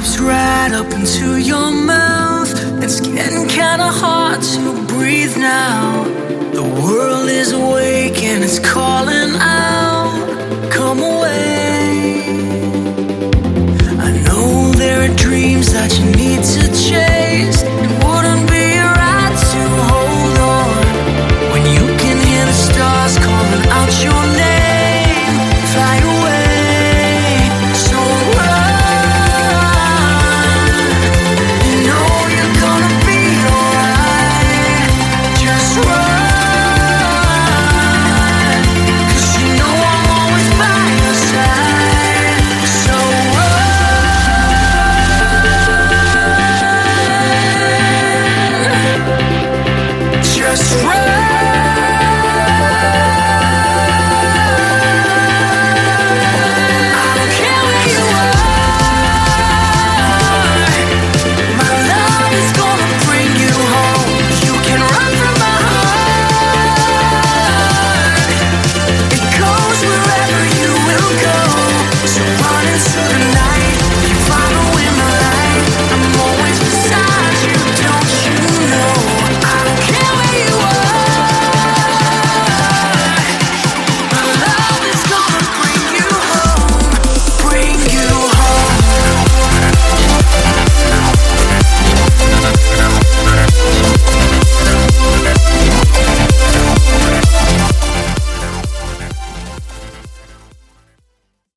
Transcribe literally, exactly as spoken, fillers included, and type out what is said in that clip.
creeps right up into your mouth. It's getting kinda hard to breathe now. The world is awake and it's calling out, come away. I know there are dreams that you need to chase.